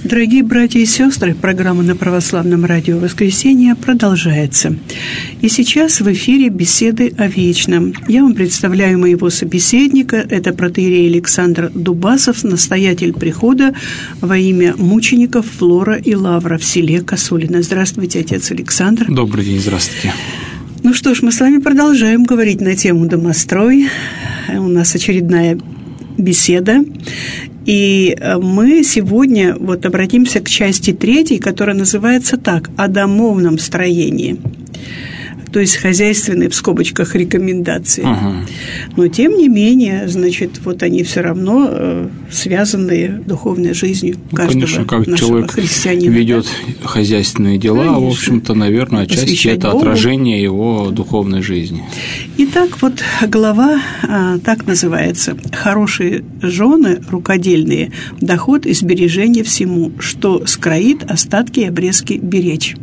Дорогие братья и сестры, программа на Православном радио «Воскресенье» продолжается. И сейчас в эфире беседы о вечном. Я вам представляю моего собеседника. Это протоиерей Александр Дубасов, настоятель прихода во имя мучеников Флора и Лавра в селе Косулино. Здравствуйте, отец Александр. Добрый день, здравствуйте. Ну что ж, мы с вами продолжаем говорить на тему домострой. У нас очередная беседа. И мы сегодня обратимся к части 3, которая называется так: «О домовном строении». То есть хозяйственные, в скобочках, рекомендации. Но, тем не менее, они все равно связаны духовной жизнью каждого конечно, как нашего человек христианина. Ведет хозяйственные дела, конечно. В общем-то, наверное, отчасти это Богу. Отражение его духовной жизни. Итак, глава так называется: «Хорошие жены рукодельные, доход и сбережение всему, что скроит остатки и обрезки беречь».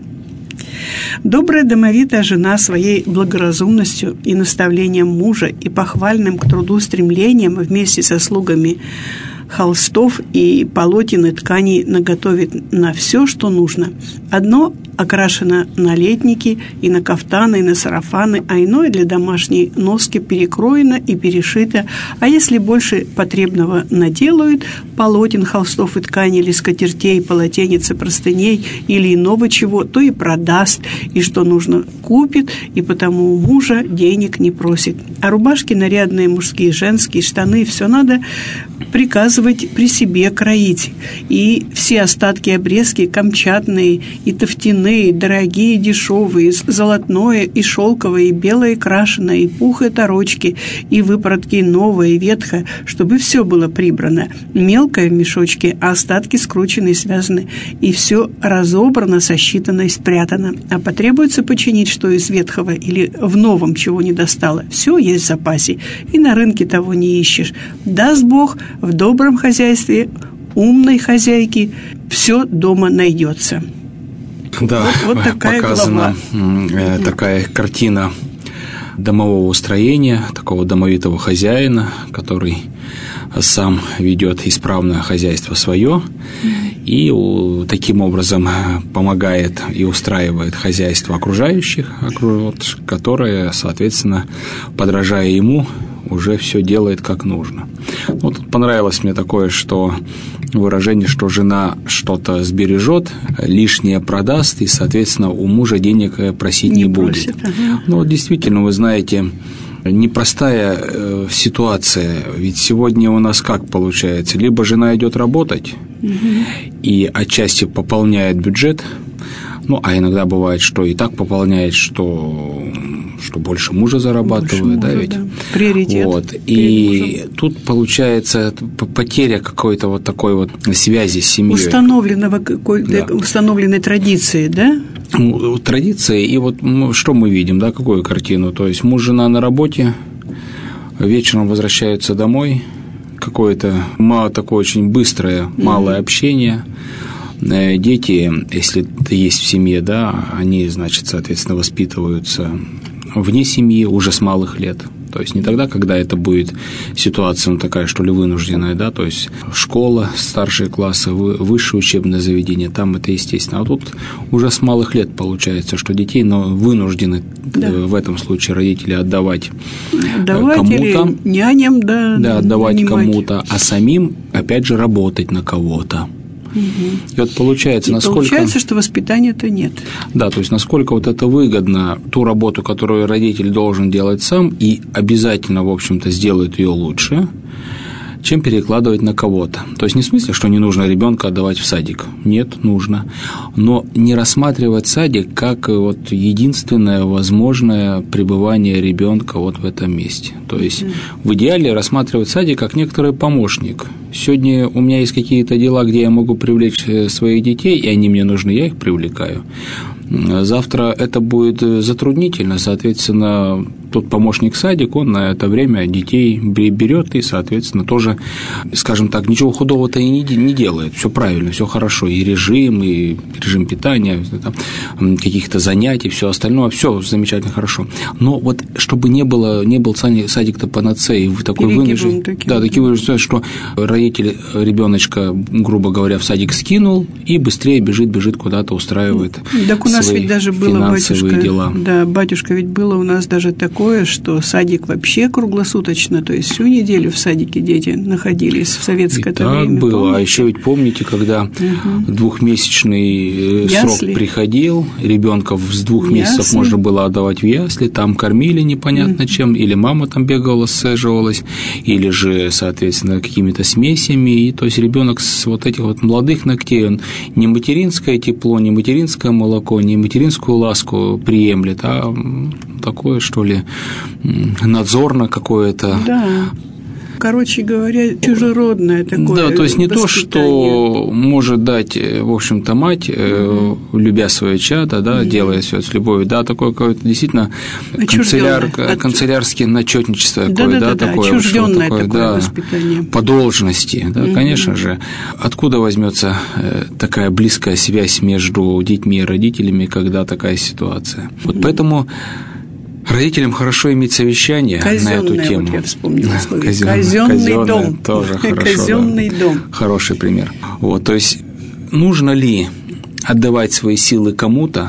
Добрая домовитая жена своей благоразумностью и наставлением мужа и похвальным к труду стремлением вместе со слугами холстов и полотен и тканей наготовит на все, что нужно. Одно окрашено на летники и на кафтаны, и на сарафаны, а иное для домашней носки перекроено и перешито, а если больше потребного наделают полотен, холстов и тканей, или скатертей, полотенец и простыней, или иного чего, то и продаст, и что нужно купит, и потому у мужа денег не просит. А рубашки нарядные, мужские, женские, штаны, все надо приказывать при себе кроить. И все остатки обрезки камчатные и тофтяные, дорогие, дешевые, золотное и шелковое, и белое крашеное, и пух и торочки, и выпоротки новое и ветхое, чтобы все было прибрано. Мелкое в мешочке, а остатки скручены и связаны, и все разобрано, сосчитано и спрятано. А потребуется починить, что из ветхого или в новом чего не достало. Все есть в запасе, и на рынке того не ищешь. Даст Бог, в добром хозяйстве умной хозяйки все дома найдется. Да, такая показана такая картина домового устроения, такого домовитого хозяина, который сам ведет исправное хозяйство свое и таким образом помогает и устраивает хозяйство окружающих, которое, соответственно, подражая ему, уже все делает как нужно. Понравилось мне такое, выражение, что жена что-то сбережет, лишнее продаст, и, соответственно, у мужа денег просить не будет. Действительно, вы знаете, непростая ситуация, ведь сегодня у нас как получается? Либо жена идет работать и отчасти пополняет бюджет, а иногда бывает, что и так пополняет, что больше мужа зарабатывает, Приоритет. И тут получается потеря какой-то такой связи с семьей. Установленной традиции, да? Традиции, и что мы видим, какую картину? То есть муж, жена на работе, вечером возвращаются домой, какое-то такое очень быстрое, малое общение. Дети, если это есть в семье, они, соответственно, воспитываются вне семьи уже с малых лет. То есть не тогда, когда это будет ситуация такая, что ли, вынужденная, то есть школа, старшие классы, высшее учебное заведение, там это естественно. А тут уже с малых лет получается, что детей вынуждены в этом случае родители отдавать кому-то. Или няням, отдавать нанимать кому-то, а самим, опять же, работать на кого-то. И получается, получается, что воспитания-то нет. Да, то есть насколько это выгодно, ту работу, которую родитель должен делать сам, и обязательно, в общем-то, сделает ее лучше, чем перекладывать на кого-то. То есть не в смысле, что не нужно ребенка отдавать в садик. Нет, нужно. Но не рассматривать садик как единственное возможное пребывание ребенка в этом месте. То есть в идеале рассматривать садик как некоторый помощник. Сегодня у меня есть какие-то дела, где я могу привлечь своих детей, и они мне нужны, я их привлекаю. завтра это будет затруднительно, соответственно, тот помощник садик, он на это время детей берет и, соответственно, тоже, скажем так, ничего худого-то и не делает, все правильно, все хорошо, и режим питания, там, каких-то занятий, все остальное, все замечательно, хорошо. Но вот чтобы не был садик-то панацеей, такой вынужден, что родитель ребеночка, грубо говоря, в садик скинул и быстрее бежит куда-то, устраивает так у нас свои ведь даже было, финансовые дела. Да, батюшка, ведь было у нас даже такое, что садик вообще круглосуточно, то есть всю неделю в садике дети находились в советское время. Так было, помните? А еще ведь помните, когда двухмесячный срок приходил, ребенка с 2 месяцев можно было отдавать в ясли, там кормили непонятно чем, или мама там бегала, сцеживалась, или же, соответственно, какими-то смесями, и то есть ребенок с вот этих вот молодых ногтей, он не материнское тепло, не материнское молоко, не материнскую ласку приемлет, а такое, что ли, надзорно какое-то. Да. Короче говоря, чужеродное такое. Да, то есть не то, что может дать, в общем-то, мать, любя свое чадо, да, делая все с любовью, да, такое какое-то действительно канцелярское начетничество такое, да, такое, такое воспитание. По должности, да, конечно же. Откуда возьмется такая близкая связь между детьми и родителями, когда такая ситуация? Вот поэтому родителям хорошо иметь совещание на эту тему. Вот я вспомнила слово. Казенный дом. Тоже хорошо. Казенный дом. Хороший пример. Вот, то есть нужно ли отдавать свои силы кому-то,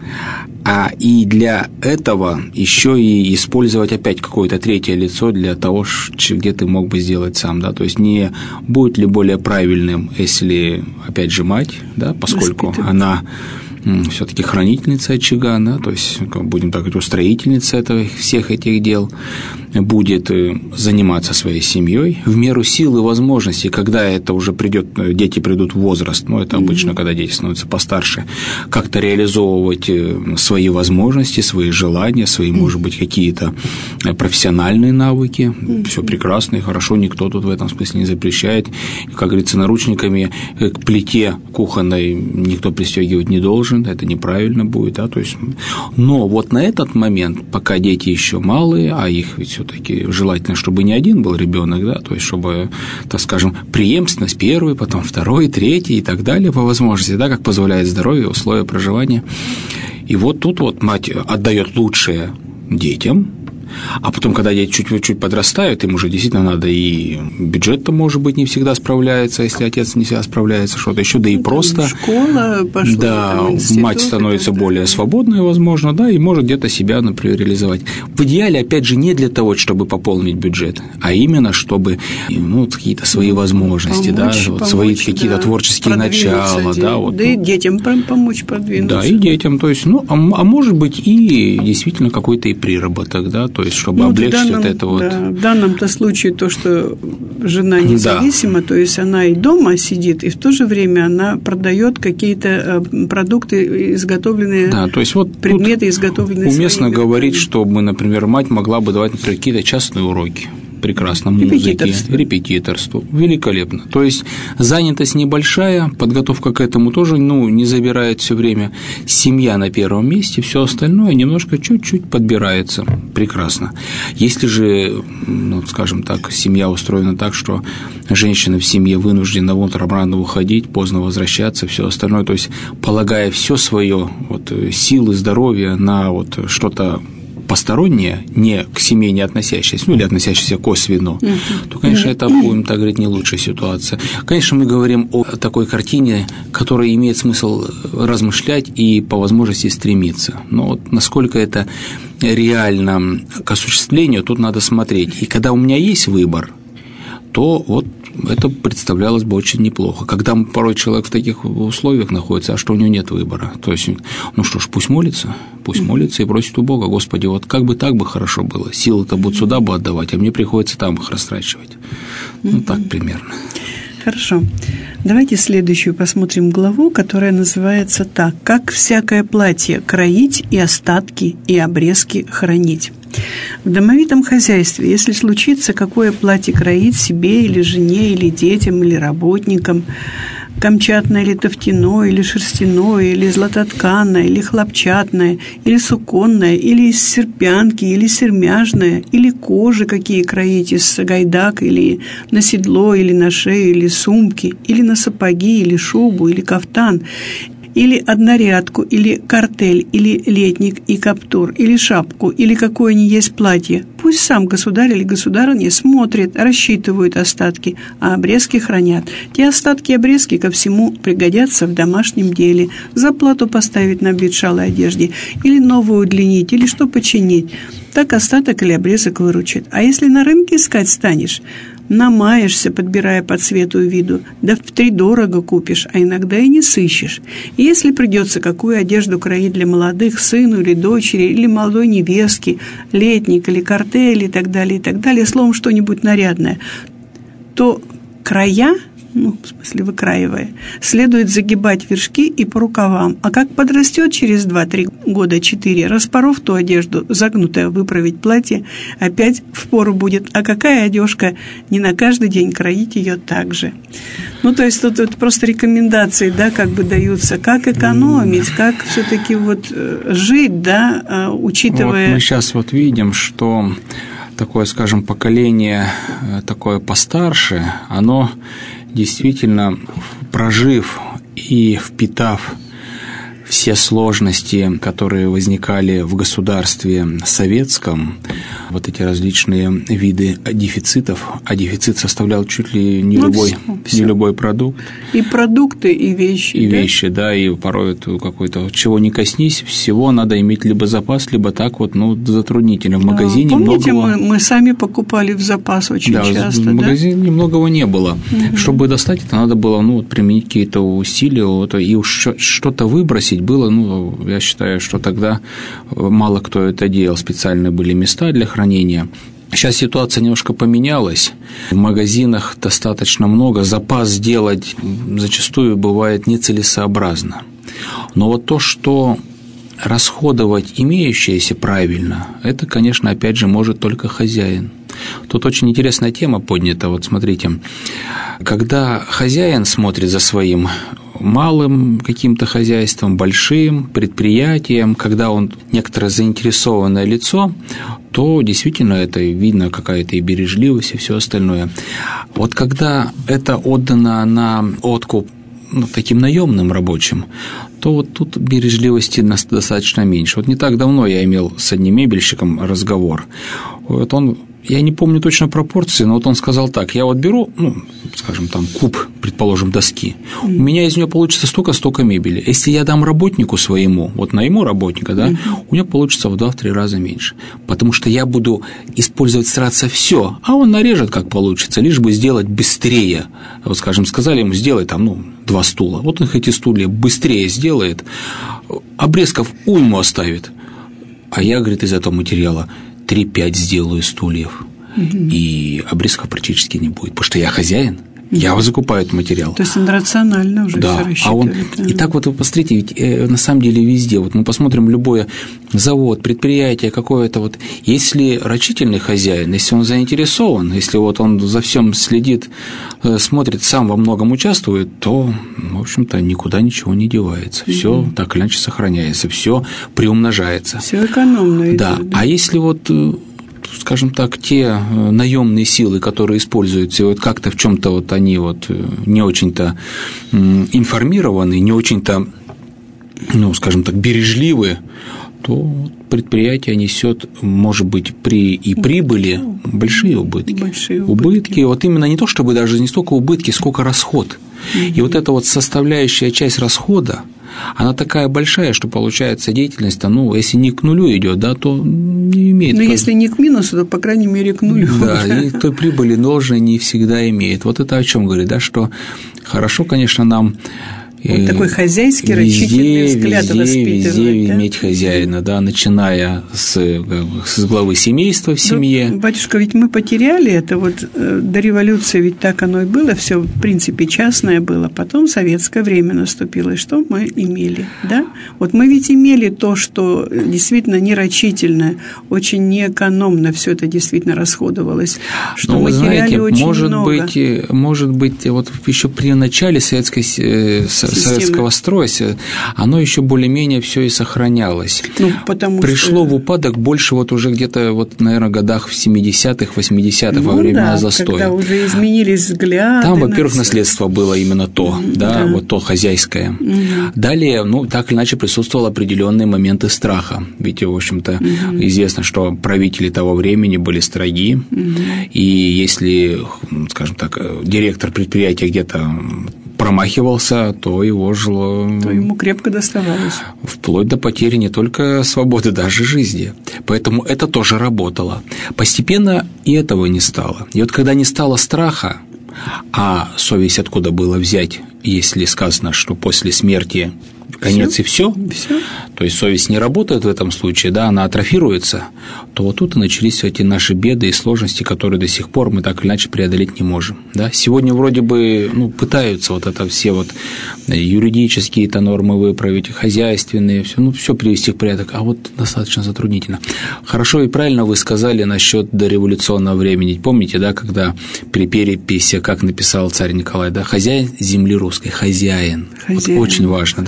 и для этого еще и использовать опять какое-то третье лицо для того, где ты мог бы сделать сам, да, то есть не будет ли более правильным, если, опять же, мать, да, поскольку она все-таки хранительница очага, да, то есть, будем так говорить, устроительница всех этих дел, будет заниматься своей семьей в меру сил и возможностей, когда это уже дети придут в возраст, это обычно, когда дети становятся постарше, как-то реализовывать свои возможности, свои желания, свои, может быть, какие-то профессиональные навыки, все прекрасно и хорошо, никто тут в этом смысле не запрещает, как говорится, наручниками к плите кухонной никто пристегивать не должен, это неправильно будет, да, то есть, но вот на этот момент, пока дети еще малые, а их ведь все-таки желательно, чтобы не один был ребенок, да, то есть, чтобы, так скажем, преемственность первый, потом второй, третий и так далее по возможности, да, как позволяет здоровье, условия проживания. И вот тут вот мать отдает лучшее детям, а потом, когда дети чуть-чуть подрастают, им уже действительно надо, и бюджет-то, может быть, не всегда справляется, если отец не всегда справляется, что-то еще, да и просто школа пошла, да, мать становится более свободной, возможно, да, и может где-то себя, например, реализовать. В идеале, опять же, не для того, чтобы пополнить бюджет, а именно, чтобы какие-то свои возможности, помочь, свои какие-то творческие начала, да, вот, да и детям помочь продвинуться. Да, и детям, то есть, а может быть, и действительно какой-то и приработок, да, то есть, чтобы облегчить вот это вот. Да, в данном-то случае то, что жена независима, то есть она и дома сидит, и в то же время она продает какие-то продукты, изготовленные, да, то есть вот предметы, изготовленные. Уместно говорить, чтобы, например, мать могла бы давать, например, какие-то частные уроки. Прекрасно, музыки, репетиторству, великолепно. То есть занятость небольшая, подготовка к этому тоже, не забирает все время. Семья на первом месте, все остальное немножко чуть-чуть подбирается. Прекрасно. Если же, скажем так, семья устроена так, что женщина в семье вынуждена рано уходить, поздно возвращаться, все остальное, то есть полагая все свое силы, здоровье на что-то постороннее, не к семье не относящееся, или относящееся косвенно, то, конечно, это, будем так говорить, не лучшая ситуация. Конечно, мы говорим о такой картине, которая имеет смысл размышлять и по возможности стремиться. Но насколько это реально к осуществлению, тут надо смотреть. И когда у меня есть выбор, то это представлялось бы очень неплохо. Когда порой человек в таких условиях находится, а что у него нет выбора. То есть, что ж, пусть молится и просит у Бога: Господи, как бы так бы хорошо было, силы-то будут сюда бы отдавать, а мне приходится там их растрачивать. Так примерно. Хорошо. Давайте следующую посмотрим главу, которая называется так: «Как всякое платье кроить и остатки и обрезки хранить». В домовитом хозяйстве, если случится какое платье кроить себе или жене, или детям, или работникам, камчатное или тофтяное, или шерстяное, или златотканное, или хлопчатное, или суконное, или из серпянки, или сермяжное, или кожи какие кроить, из сагайдак, или на седло, или на шею, или сумки, или на сапоги, или шубу, или кафтан, или однорядку, или картель, или летник и каптур, или шапку, или какое ни есть платье. Пусть сам государь или государыня смотрит, рассчитывают остатки, а обрезки хранят. Те остатки и обрезки ко всему пригодятся в домашнем деле. Заплату поставить на обветшалой одежде, или новую удлинить, или что починить. Так остаток или обрезок выручит. А если на рынке искать станешь, намаешься, подбирая по цвету и виду, да втридорого купишь, а иногда и не сыщешь. И если придется какую одежду кроить для молодых, сыну или дочери, или молодой невестки, летник или картель и так далее, словом, что-нибудь нарядное, то края, в смысле выкраивая, следует загибать вершки и по рукавам, а как подрастет через 2-3 года, 4, распоров ту одежду, загнутая, выправить платье, опять впору будет, а какая одежка, не на каждый день кроить ее так же. То есть тут просто рекомендации, да, как бы даются, как экономить, как все-таки жить, да, учитывая... Мы сейчас видим, что такое, скажем, поколение такое постарше, оно действительно, прожив и впитав все сложности, которые возникали в государстве советском, эти различные виды дефицитов, а дефицит составлял чуть ли не любой продукт. И продукты, и вещи. И вещи, да, и порой какой-то, чего не коснись, всего надо иметь либо запас, либо так затруднительно. В магазине помните, мы сами покупали в запас очень часто, в магазине многого не было. Угу. Чтобы достать это, надо было применить какие-то усилия, и уж что-то выбросить было, я считаю, что тогда мало кто это делал, специальные были места для хранения. Сейчас ситуация немножко поменялась, в магазинах достаточно много, запас сделать зачастую бывает нецелесообразно. Но то, что расходовать имеющееся правильно, это, конечно, опять же, может только хозяин. Тут очень интересная тема поднята, смотрите, когда хозяин смотрит за своим малым каким-то хозяйством, большим предприятием, когда он некоторое заинтересованное лицо, то действительно это видно какая-то и бережливость, и все остальное. Когда это отдано на откуп таким наемным рабочим, то тут бережливости достаточно меньше. Не так давно я имел с одним мебельщиком разговор. Я не помню точно пропорции, но он сказал так: я беру, скажем, куб, предположим, доски, у меня из нее получится столько мебели. Если я дам работнику своему, найму работника, да, у него получится в 2-3 раза меньше, потому что я буду использовать, стараться все, а он нарежет, как получится, лишь бы сделать быстрее. Скажем, сказали ему: сделай 2 стула, он эти стулья быстрее сделает, обрезков уйму оставит, а я, говорит, из этого материала 3-5 сделаю стульев, и обрезков практически не будет, потому что я хозяин, я закупаю этот материал. То есть он рационально уже все рассчитывает. И так вы посмотрите, ведь на самом деле везде, мы посмотрим любой завод, предприятие какое-то, если рачительный хозяин, если он заинтересован, если он за всем следит, смотрит, сам во многом участвует, то, в общем-то, никуда ничего не девается, все так или иначе сохраняется, все приумножается. Все экономно. Да, а если скажем так, те наемные силы, которые используются, как-то в чем-то они не очень-то информированы, не очень-то, скажем так, бережливы, то предприятие несет, может быть, при прибыли большие убытки. Убытки, именно не то, чтобы даже не столько убытки, сколько расход. И эта составляющая часть расхода, она такая большая, что получается деятельность, если не к нулю идет, да, то не имеет. Но если не к минусу, то, по крайней мере, к нулю. Да, и той прибыли должной не всегда имеет. Это о чем говорит, да, что хорошо, конечно, нам такой хозяйский, рачительный взгляд воспитывать. Везде иметь хозяина, да, начиная с главы семейства в семье. Батюшка, ведь мы потеряли это до революции, ведь так оно и было, все в принципе частное было, потом советское время наступило, и что мы имели, да? Мы ведь имели то, что действительно нерачительно, очень неэкономно все это действительно расходовалось, что мы потеряли очень может быть, вот еще при начале советского строя оно еще более-менее все и сохранялось. Пришло в упадок больше вот уже где-то, вот, наверное, годах в 70-х, 80-х, во времена застоя. Когда уже изменились взгляды. Там, во-первых, наследство было именно то, вот то хозяйское. Далее, так или иначе присутствовал определенные моменты страха. Ведь, в общем-то, известно, что правители того времени были строги, и если, скажем так, директор предприятия где-то промахивался, то ему крепко доставалось. Вплоть до потери не только свободы, даже жизни. Поэтому это тоже работало. Постепенно и этого не стало. И вот когда не стало страха, а совесть откуда было взять, если сказано, что после смерти конец и все, то есть совесть не работает в этом случае, она атрофируется, то вот тут и начались эти наши беды и сложности, которые до сих пор мы так или иначе преодолеть не можем. Сегодня вроде бы пытаются вот это все вот юридические нормы выправить, хозяйственные, все привести в порядок, а вот достаточно затруднительно. Хорошо и правильно вы сказали насчет дореволюционного времени. Помните, когда при переписи, как написал царь Николай, хозяин земли русской, хозяин. Вот очень важно,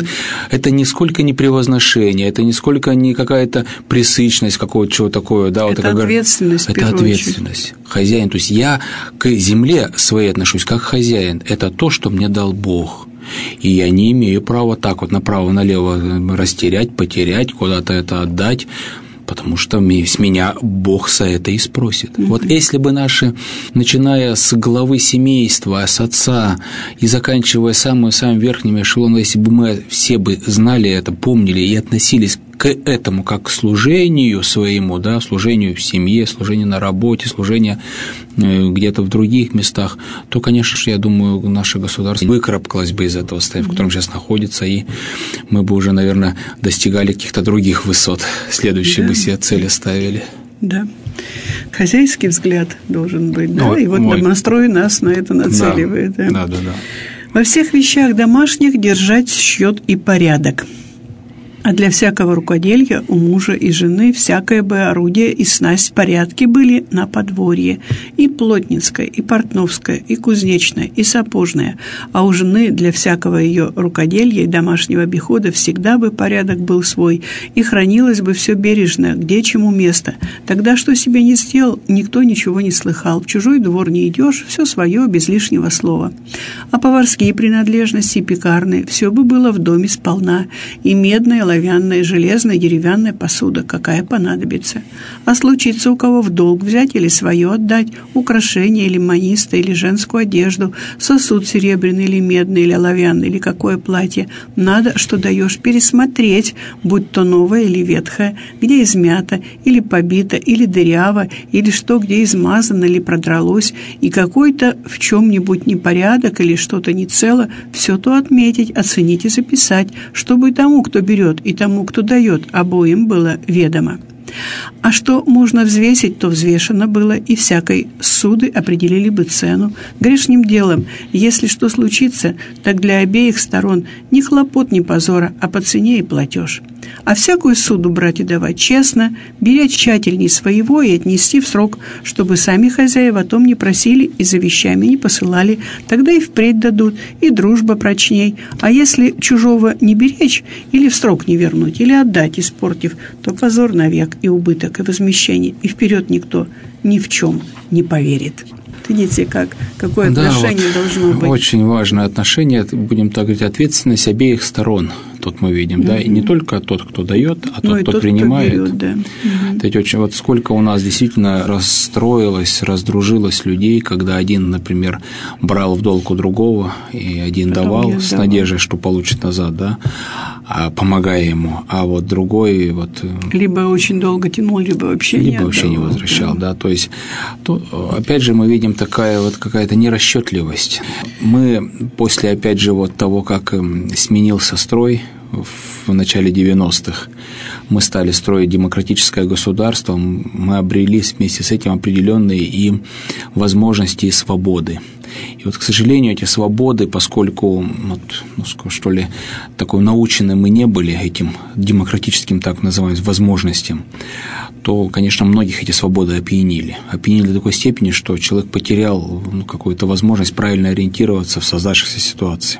это нисколько не превозношение, это нисколько не какая-то пресыщность какого-то чего такое, это ответственность. Это ответственность. Хозяин, то есть я к земле своей отношусь как хозяин. Это то, что мне дал Бог. И я не имею права так вот направо-налево растерять, потерять, куда-то это отдать, потому что с меня Бог за это и спросит. Вот если бы наши, начиная с главы семейства, с отца и заканчивая самым верхним эшелоном, если бы мы все бы знали это, помнили и относились к этому как к служению своему, служению в семье, служению на работе, служению где-то в других местах, то, конечно же, я думаю, наше государство выкарабкалось бы из этого состояния, в котором сейчас находится, и мы бы уже, наверное, достигали каких-то других высот, следующие бы себе цели ставили. Да. Хозяйский взгляд должен быть, и вот домострой нас на это нацеливает. Да. Во всех вещах домашних держать счет и порядок. А для всякого рукоделья у мужа и жены всякое бы орудие и снасть в порядке были на подворье, и плотницкое, и портновское, и кузнечное, и сапожное, а у жены для всякого ее рукоделья и домашнего обихода всегда бы порядок был свой, и хранилось бы все бережно, где чему место. Тогда что себе не сделал, никто ничего не слыхал, в чужой двор не идешь, все свое, без лишнего слова. А поварские принадлежности, пекарные, все бы было в доме сполна, и медное, оловянная, железная, деревянная посуда, какая понадобится. А случится у кого в долг взять или свое отдать, украшение или маниста, или женскую одежду, сосуд серебряный или медный, или оловянный, или какое платье, надо, что даешь, пересмотреть, будь то новое или ветхое, где измято, или побито, или дыряво, или что, где измазано, или продралось, и какой-то в чем-нибудь непорядок или что-то не цело, все то отметить, оценить и записать, чтобы и тому, кто берет, и тому, кто дает, обоим было ведомо. А что можно взвесить, то взвешено было, и всякой суды определили бы цену. Грешним делом, если что случится, так для обеих сторон ни хлопот, ни позора, а по цене и платеж. А всякую суду брать и давать честно, беречь тщательней своего и отнести в срок, чтобы сами хозяева о том не просили и за вещами не посылали, тогда и впредь дадут, и дружба прочней. А если чужого не беречь, или в срок не вернуть, или отдать, испортив, то позор навек, и убыток, и возмещение, и вперед никто ни в чем не поверит. Видите, какое отношение должно быть? Очень важное отношение, будем так говорить, ответственность обеих сторон. Тут мы видим, и не только тот, кто дает, а тот, кто принимает. Кто берет, Это очень, сколько у нас действительно расстроилось, раздружилось людей, когда один, например, брал в долг у другого, и один давал с надеждой, что получит назад, помогая ему, а вот другой либо очень долго тянул, либо вообще не возвращал, То есть, опять же, мы видим такая какая-то нерасчетливость. Мы после, опять же, того, как сменился строй в начале 90-х, мы стали строить демократическое государство, мы обрели вместе с этим определенные и возможности и свободы. И вот, к сожалению, эти свободы, поскольку, что ли, такой научены мы не были этим демократическим, так называемым, возможностям, то, конечно, многих эти свободы опьянили. Опьянили до такой степени, что человек потерял какую-то возможность правильно ориентироваться в создавшейся ситуации.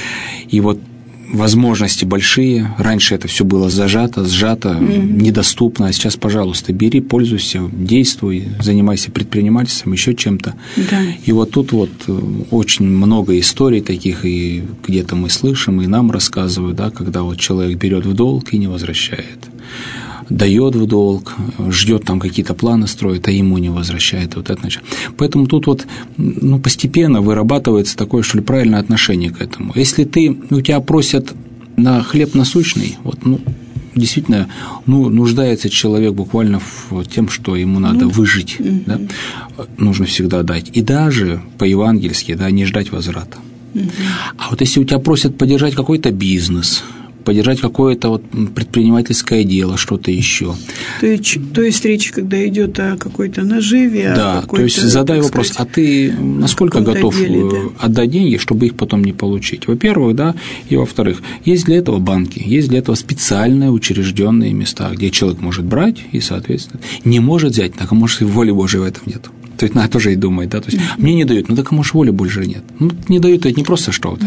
И вот возможности большие. Раньше это все было сжато, недоступно. А сейчас, пожалуйста, бери, пользуйся, действуй, занимайся предпринимательством, еще чем-то. Да. И вот тут вот очень много историй таких, и где-то мы слышим, и нам рассказывают, да, когда вот человек берет в долг и не возвращает. Дает в долг, ждет там какие-то планы строит, а ему не возвращает. Вот это значит. Поэтому тут вот постепенно вырабатывается такое, что ли, правильное отношение к этому. Если у тебя просят на хлеб насущный, действительно, нуждается человек буквально в тем, что ему надо выжить, да, нужно всегда дать. И даже по-евангельски, да, не ждать возврата. А вот если у тебя просят поддержать какой-то бизнес, поддержать какое-то вот предпринимательское дело, что-то еще. То есть речь, когда идет о какой-то наживе, да, то есть задай вопрос, а ты насколько готов отдать деньги, чтобы их потом не получить? Во-первых, да, и во-вторых, есть для этого банки, есть для этого специальные учрежденные места, где человек может брать и, соответственно, не может взять, так, а может, и воли Божией в этом нет. То есть надо тоже и думать, да, то есть мне не дают, так, а может, воли больше нет. Не дают, это не просто что-то.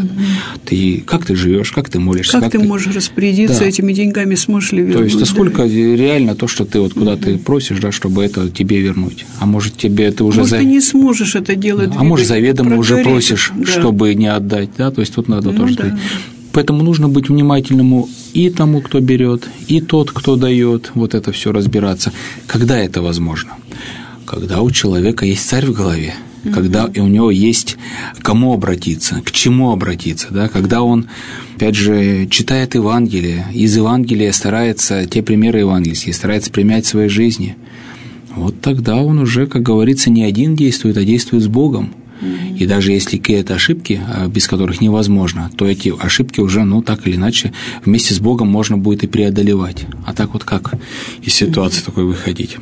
Как ты живешь, как ты молишься. Как ты можешь распорядиться этими деньгами, сможешь ли вернуть. То есть, сколько реально то, что ты вот куда ты просишь, да, чтобы это тебе вернуть. А может, тебе ты уже... Может, ты не сможешь это делать. А может, заведомо уже просишь, чтобы не отдать, да, то есть тут надо тоже... Да. Поэтому нужно быть внимательному и тому, кто берет, и тот, кто дает, вот это все разбираться. Когда это возможно? Когда у человека есть царь в голове, когда у него есть к кому обратиться, к чему обратиться, да, когда он, опять же, читает Евангелие, из Евангелия старается, те примеры евангельские, старается применять в своей жизни, вот тогда он уже, как говорится, не один действует, а действует с Богом. И даже если какие-то ошибки, без которых невозможно, то эти ошибки уже, так или иначе, вместе с Богом можно будет и преодолевать. А так вот как из ситуации такой выходить?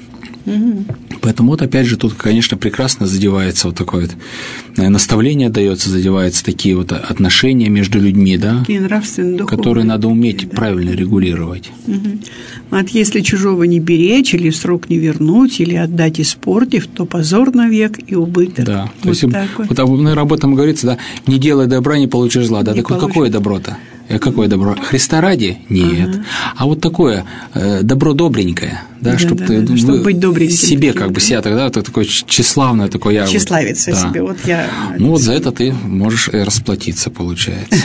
Поэтому вот опять же тут, конечно, прекрасно задевается вот такое вот наставление дается, задеваются такие вот отношения между людьми, да, которые надо уметь правильно регулировать. Вот если чужого не беречь, или в срок не вернуть, или отдать испортив, то позор навек и убыток. Да, то есть, наверное, об этом говорится, да, не делай добра, не получишь зла. Да, так вот какое добро-то? Какое добро? Христа ради? Нет. А вот такое добро добренькое, да, чтобы быть добреньким, себе как бы себя тогда такое тщеславное, такое я. Тщеславиться себе, вот я. Вот за это ты можешь расплатиться, получается.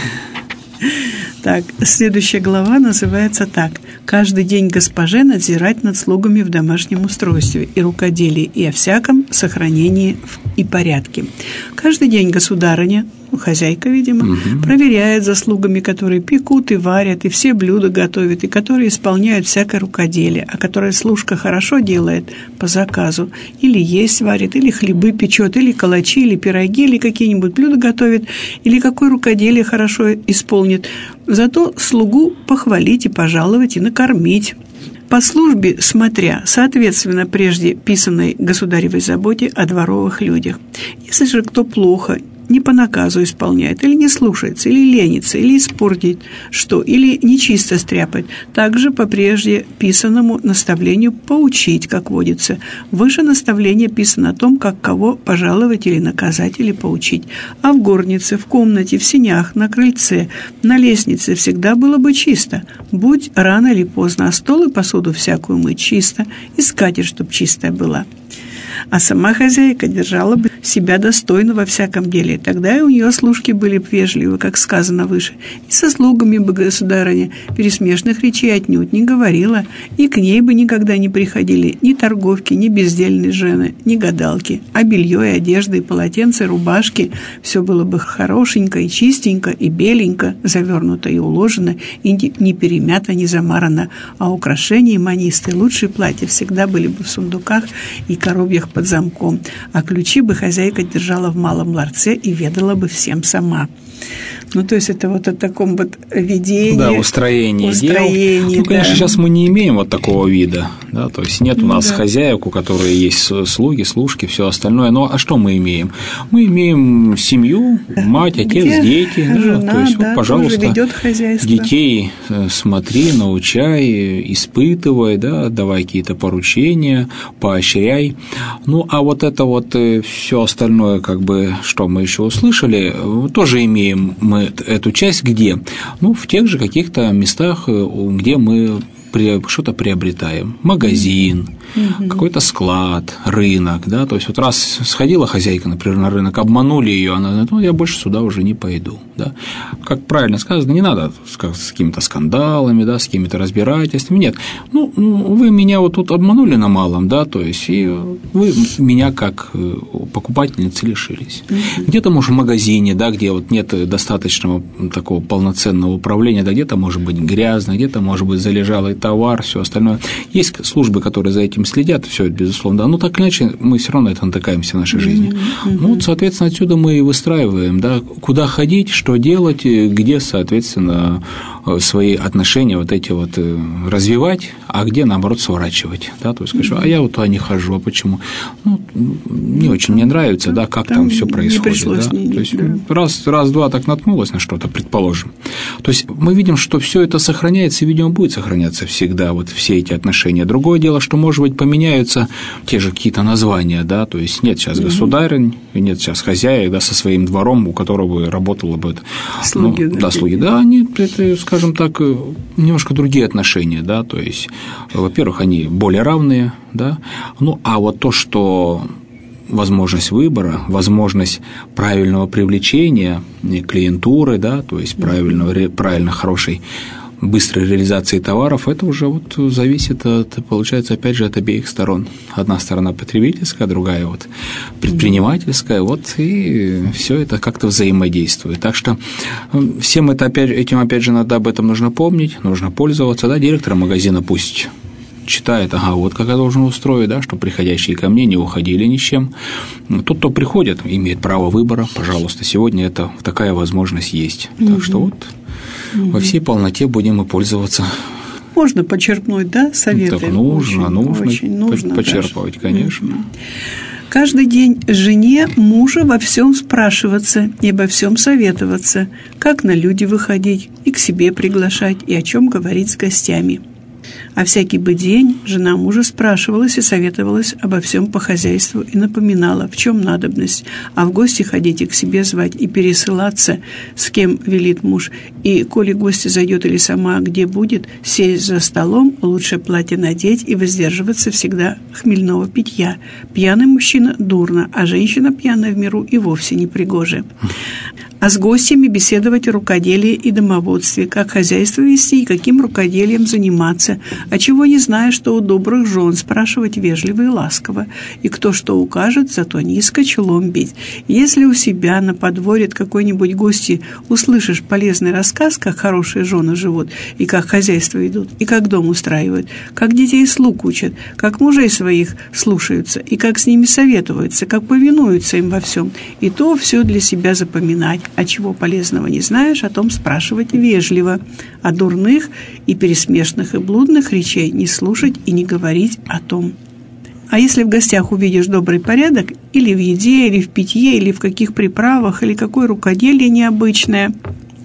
Так, следующая глава называется так: «Каждый день госпоже надзирать над слугами в домашнем устройстве и рукоделии и о всяком сохранении и порядке». Каждый день государыня, хозяйка, видимо, проверяет за слугами, которые пекут и варят, и все блюда готовят, и которые исполняют всякое рукоделие, а которое служка хорошо делает по заказу, или есть варит, или хлебы печет, или калачи, или пироги, или какие-нибудь блюда готовит, или какое рукоделие хорошо исполнит. Зато слугу похвалить и пожаловать, и накормить. По службе смотря, соответственно, прежде писанной государевой заботе о дворовых людях. Если же кто плохо, не по наказу исполняет, или не слушается, или ленится, или испортит что, или нечисто стряпает, также по прежде писанному наставлению поучить, как водится. Выше наставление писано о том, как кого пожаловать или наказать, или поучить. А в горнице, в комнате, в сенях, на крыльце, на лестнице всегда было бы чисто. Будь рано или поздно, а стол и посуду всякую мыть чисто, и скатерть, чтоб чистая была. А сама хозяйка держала бы себя достойно во всяком деле. Тогда и у нее служки были бы вежливы, как сказано выше. И со слугами бы государыня пересмешных речей отнюдь не говорила, и к ней бы никогда не приходили ни торговки, ни бездельные жены, ни гадалки. А белье и одежда, и полотенца, и рубашки – все было бы хорошенько и чистенько, и беленько, завернуто и уложено, и не перемято, не замарано. А украшения манисты, лучшие платья всегда были бы в сундуках и коробьях под замком, а ключи бы хозяйка держала в малом ларце и ведала бы всем сама. Ну, то есть это вот о таком вот ведении. Да, устроении дел. Ну, конечно, сейчас мы не имеем вот такого вида, да, то есть нет у нас хозяек, у которых есть слуги, служки, все остальное. Ну, а что мы имеем? Мы имеем семью, мать, отец, дети. Жена, то есть, вот, пожалуйста, ведет хозяйство. Детей смотри, научай, испытывай, да, давай какие-то поручения, поощряй. Ну, а вот это вот все остальное, как бы, что мы еще услышали, тоже имеем мы эту часть где? Ну, в тех же каких-то местах, где мы что-то приобретаем. Магазин, какой-то склад, рынок, да, то есть вот раз сходила хозяйка, например, на рынок, обманули ее, она говорит, ну, я больше сюда уже не пойду, да. Как правильно сказано, не надо с какими-то скандалами, да, с какими-то разбирательствами, нет. Ну, вы меня вот тут обманули на малом, да, то есть и вы меня как покупательницы лишились. Где-то, может, в магазине, да, где вот нет достаточного такого полноценного управления, да, где-то, может быть, грязно, где-то, может быть, залежалый товар, все остальное. Есть службы, которые за этим следят, все это, безусловно, да, но так или иначе мы все равно это натыкаемся в нашей жизни. Ну, вот, соответственно, отсюда мы и выстраиваем, да, куда ходить, что делать, где, соответственно, свои отношения вот эти вот развивать, а где, наоборот, сворачивать, да, то есть, скажу, а я вот туда не хожу, а почему? Ну, не очень мне нравится, да, как там все происходит, да? То есть, раз-два так наткнулась на что-то, предположим. То есть, мы видим, что все это сохраняется и, видимо, будет сохраняться всегда, вот все эти отношения. Другое дело, что, может быть, поменяются те же какие-то названия, да, то есть, нет сейчас государынь, нет сейчас хозяек, да, со своим двором, у которого работало бы это. Слуги, ну, да, слуги, да, они, это, скажем так, немножко другие отношения, да, то есть, во-первых, они более равные, да, ну, а вот то, что возможность выбора, возможность правильного привлечения клиентуры, да, то есть правильно хорошей быстрой реализации товаров, это уже вот зависит, получается, опять же, от обеих сторон. Одна сторона потребительская, другая вот предпринимательская, вот, и все это как-то взаимодействует. Так что всем этим, опять же, надо об этом нужно помнить, нужно пользоваться, да, директор магазина пусть читает, ага, вот как я должен устроить, да, чтобы приходящие ко мне не уходили ни с чем. Тот, кто приходит, имеет право выбора, пожалуйста, сегодня это такая возможность есть. Так что вот во всей полноте будем и пользоваться. Можно почерпнуть, да, советы? Так нужно даже. почерпывать, конечно. Каждый день жене мужа во всем спрашиваться и обо всем советоваться, как на люди выходить и к себе приглашать, и о чем говорить с гостями. А всякий бы день жена мужа спрашивалась и советовалась обо всем по хозяйству и напоминала, в чем надобность, а в гости ходить и к себе звать и пересылаться, с кем велит муж, и, коли гости зайдет или сама где будет, сесть за столом, лучше платье надеть и воздерживаться всегда хмельного питья. Пьяный мужчина дурно, а женщина пьяная в миру и вовсе не пригожа. А с гостями беседовать о рукоделии и домоводстве, как хозяйство вести и каким рукоделием заниматься, а чего не зная, что у добрых жен спрашивать вежливо и ласково, и кто что укажет, зато низко челом бить. Если у себя на подворье какой-нибудь гости услышишь полезный рассказ, как хорошие жены живут, и как хозяйство ведут, и как дом устраивают, как детей слуг учат, как мужей своих слушаются, и как с ними советуются, как повинуются им во всем, и то все для себя запоминать. А чего полезного не знаешь, о том спрашивать вежливо, а дурных и пересмешных и блудных речей не слушать и не говорить о том. А если в гостях увидишь добрый порядок, или в еде, или в питье, или в каких приправах, или какое рукоделие необычное,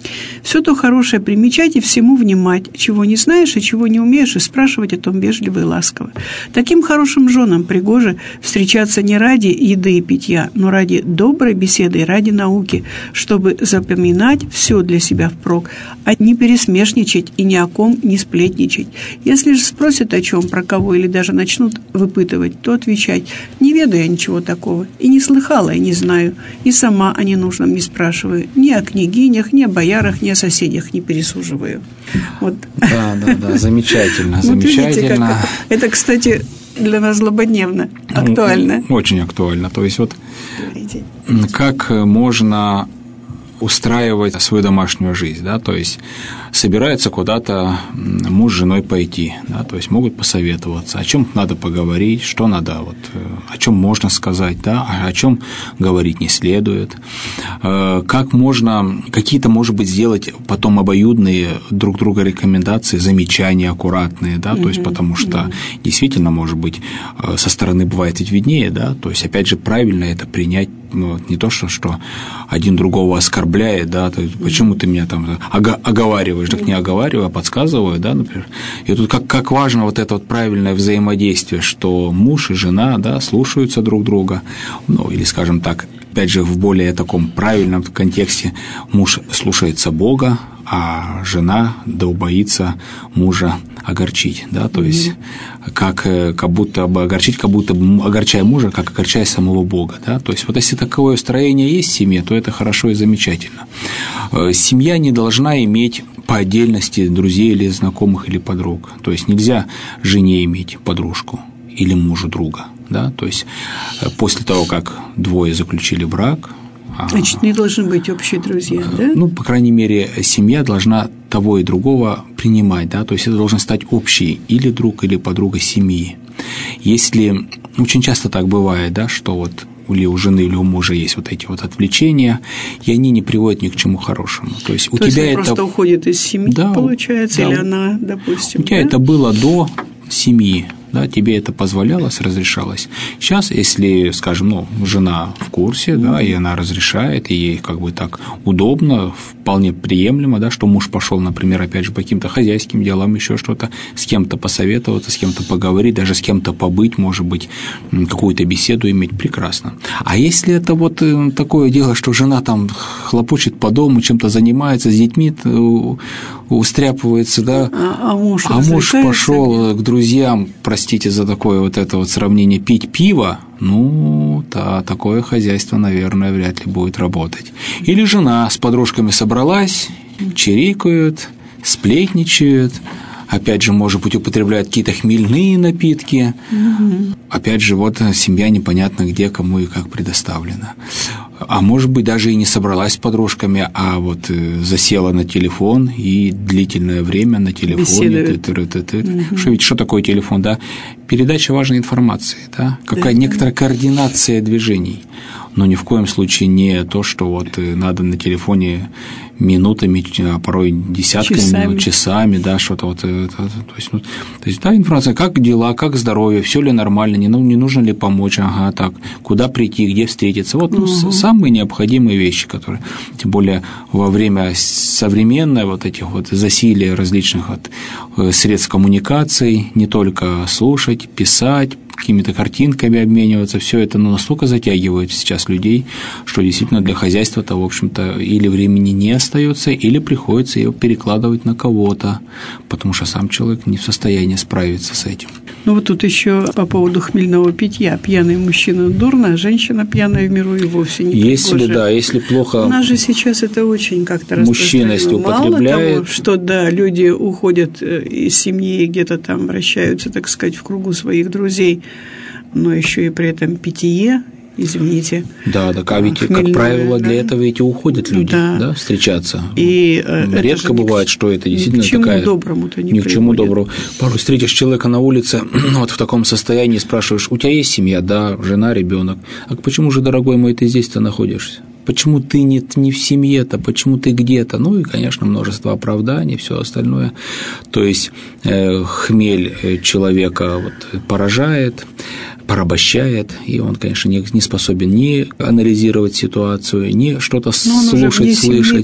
все то хорошее примечать и всему внимать, чего не знаешь и чего не умеешь, и спрашивать о том вежливо и ласково. Таким хорошим женам пригоже встречаться не ради еды и питья, но ради доброй беседы и ради науки, чтобы запоминать все для себя впрок, а не пересмешничать и ни о ком не сплетничать. Если же спросят о чем, про кого, или даже начнут выпытывать, то отвечать: не ведаю я ничего такого, и не слыхала, и не знаю, и сама о ненужном не спрашиваю, ни о княгинях, ни о боярах, ни о соседях не пересуживаю. Вот. Да, замечательно, вот замечательно. Видите, как это, кстати, для нас злободневно, актуально. Очень актуально. То есть вот как можно устраивать свою домашнюю жизнь, да, то есть собираются куда-то муж с женой пойти, да, то есть могут посоветоваться, о чем надо поговорить, что надо, вот, о чем можно сказать, да, о чем говорить не следует, как можно, какие-то, может быть, сделать потом обоюдные друг друга рекомендации, замечания аккуратные, да, то есть потому что действительно, может быть, со стороны бывает ведь виднее, да, то есть опять же правильно это принять, ну, не то, что один другого оскорбляет, да, то есть, почему ты меня там оговариваешь, так не оговариваю, а подсказываю, да, например. И тут как важно вот это вот правильное взаимодействие, что муж и жена, да, слушаются друг друга, ну, или, скажем так, опять же, в более таком правильном контексте муж слушается Бога, а жена да убоится мужа огорчить, да, то есть как будто бы огорчить, как будто бы огорчая мужа, как огорчая самого Бога, да, то есть вот если такое устроение есть в семье, то это хорошо и замечательно. Семья не должна иметь по отдельности друзей или знакомых или подруг, то есть нельзя жене иметь подружку или мужу друга, да, то есть после того, как двое заключили брак, значит, не должны быть общие друзья, да? Ну, по крайней мере, семья должна того и другого принимать, да, то есть это должен стать общий или друг, или подруга семьи. Если очень часто так бывает, да, что вот или у жены, или у мужа есть вот эти вот отвлечения, и они не приводят ни к чему хорошему. То есть у тебя это просто уходит из семьи, да, получается, да, или она, допустим. У тебя это было до семьи, да, тебе это позволялось, разрешалось. Сейчас, если, скажем, ну, жена в курсе, да, и она разрешает, и ей как бы так удобно, вполне приемлемо, да, что муж пошел, например, опять же, по каким-то хозяйским делам, еще что-то, с кем-то посоветоваться, с кем-то поговорить, даже с кем-то побыть, может быть, какую-то беседу иметь, прекрасно. А если это вот такое дело, что жена там хлопочет по дому, чем-то занимается, с детьми устряпывается, да, а муж пошел к друзьям, простите за такое вот это вот сравнение, пить пиво, ну, да, такое хозяйство, наверное, вряд ли будет работать. Или жена с подружками собралась, чирикают, сплетничают, опять же, может быть, употребляют какие-то хмельные напитки. Опять же, вот семья непонятно где, кому и как предоставлена. А может быть, даже и не собралась с подружками, а вот засела на телефон и длительное время на телефоне. Что такое телефон, да? Передача важной информации, да? Какая некоторая координация движений. Но ни в коем случае не то, что вот надо на телефоне минутами, а порой десятками минут, часами, да, что-то вот это. То есть, да, информация, как дела, как здоровье, все ли нормально, не нужно ли помочь, ага, так, куда прийти, где встретиться. Вот самые необходимые вещи, которые, тем более во время современной вот этих вот засилия различных вот средств коммуникаций, не только слушать, писать, какими-то картинками обмениваться, все это настолько затягивает сейчас людей, что действительно для хозяйства-то, в общем-то, или времени не остается, или приходится ее перекладывать на кого-то, потому что сам человек не в состоянии справиться с этим. Ну вот тут еще по поводу хмельного питья. Пьяный мужчина дурно, а женщина пьяная в миру и вовсе не если, да, если плохо. У нас же сейчас это очень как-то мужчина, если употребляет. Мало того, что, да, люди уходят из семьи, где-то там вращаются, так сказать, в кругу своих друзей, но еще и при этом питье, извините. Да, так, а ведь, как правило, для этого ведь и уходят люди, да, встречаться. И редко бывает, что это действительно такая... Ни к чему доброму-то не приводит. Ни к чему доброму. Порой встретишь человека на улице, вот в таком состоянии, спрашиваешь, у тебя есть семья? Да, жена, ребенок. А почему же, дорогой мой, ты здесь-то находишься? Почему ты не в семье-то, почему ты где-то? Ну и, конечно, множество оправданий, все остальное. То есть хмель человека вот поражает, порабощает, и он, конечно, не способен ни анализировать ситуацию, ни что-то слушать, слышать.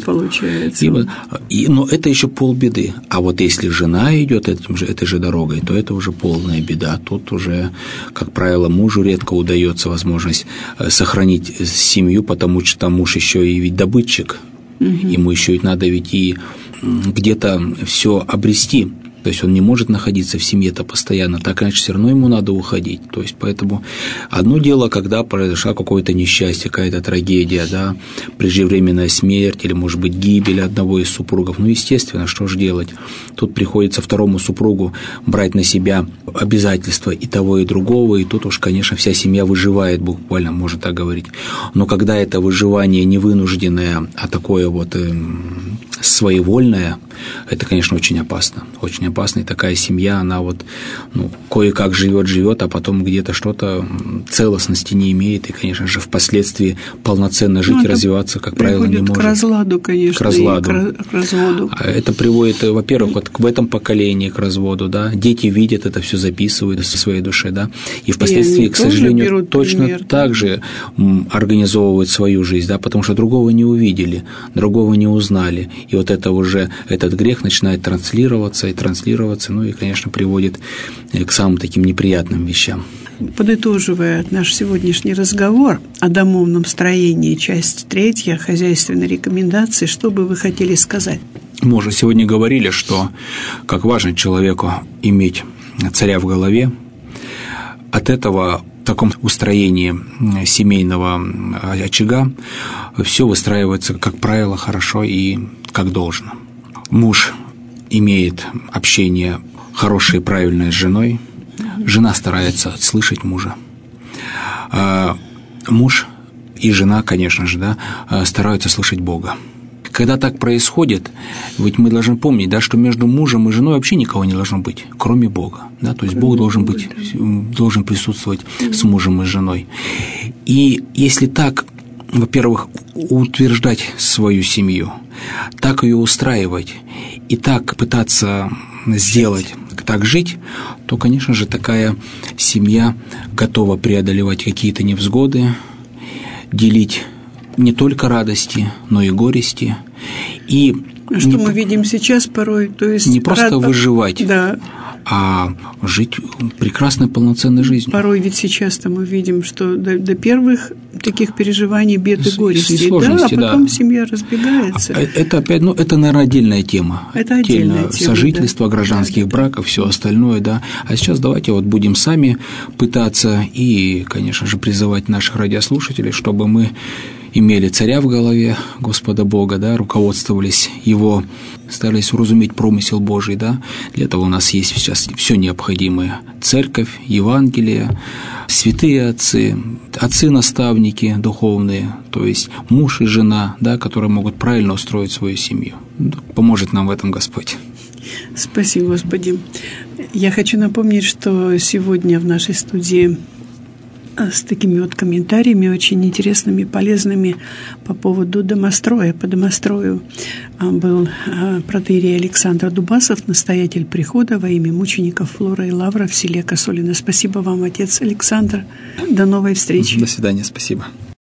Но это еще полбеды. А вот если жена идет этой же дорогой, то это уже полная беда. Тут уже, как правило, мужу редко удается возможность сохранить семью, потому что муж еще и ведь добытчик, ему еще и надо ведь и где-то все обрести. То есть он не может находиться в семье-то постоянно, так иначе все равно ему надо уходить. То есть поэтому одно дело, когда произошло какое-то несчастье, какая-то трагедия, да, преждевременная смерть или, может быть, гибель одного из супругов. Ну, естественно, что же делать? Тут приходится второму супругу брать на себя обязательства и того, и другого, и тут уж, конечно, вся семья выживает, буквально, можно так говорить. Но когда это выживание не вынужденное, а такое вот своевольное, это, конечно, очень опасно. Очень опасно. И такая семья, она вот, кое-как живет, а потом где-то что-то целостности не имеет. И, конечно же, впоследствии полноценно жить и развиваться, как правило, не может. К разладу, конечно. К разладу. К разводу. Это приводит, во-первых, вот в этом поколении к разводу, да. Дети видят это, все записывают в своей душе, да. И впоследствии, к сожалению, точно так же организовывают свою жизнь, да, потому что другого не увидели, другого не узнали. И вот это уже, этот грех начинает транслироваться, и, конечно, приводит к самым таким неприятным вещам. Подытоживая наш сегодняшний разговор о домовном строении, часть 3, хозяйственные рекомендации, что бы вы хотели сказать? Мы уже сегодня говорили, что как важно человеку иметь царя в голове. От этого в таком устроении семейного очага все выстраивается, как правило, хорошо и как должно. Муж имеет общение хорошее и правильное с женой, жена старается слышать мужа. Муж и жена, конечно же, да, стараются слышать Бога. Когда так происходит, ведь мы должны помнить, да, что между мужем и женой вообще никого не должно быть, кроме Бога. Да, то есть Бог должен присутствовать с мужем и женой. И если так, во-первых, утверждать свою семью, так ее устраивать и так пытаться сделать, так жить, то, конечно же, такая семья готова преодолевать какие-то невзгоды, делить не только радости, но и горести. И что мы видим сейчас порой, то есть не просто выживать, да, а жить прекрасной, полноценной жизнью. Порой ведь сейчас-то мы видим, что до первых таких переживаний, бед и горести, сложности, да, а потом семья разбегается. Это опять, это, наверное, отдельная тема. Это отдельная тема, сожительство, да. гражданских браков, все остальное, да. А сейчас давайте вот будем сами пытаться и, конечно же, призывать наших радиослушателей, чтобы мы имели царя в голове, Господа Бога, да, руководствовались Его, старались уразуметь промысел Божий, да. Для этого у нас есть сейчас все необходимое. Церковь, Евангелие, святые отцы, отцы-наставники духовные, то есть муж и жена, да, которые могут правильно устроить свою семью. Поможет нам в этом Господь. Спасибо, Господи. Я хочу напомнить, что сегодня в нашей студии с такими вот комментариями очень интересными, полезными по поводу домостроя. По домострою был протоиерей Александр Дубасов, настоятель прихода во имя мучеников Флора и Лавра в селе Косолино. Спасибо вам, отец Александр. До новой встречи. До свидания, спасибо.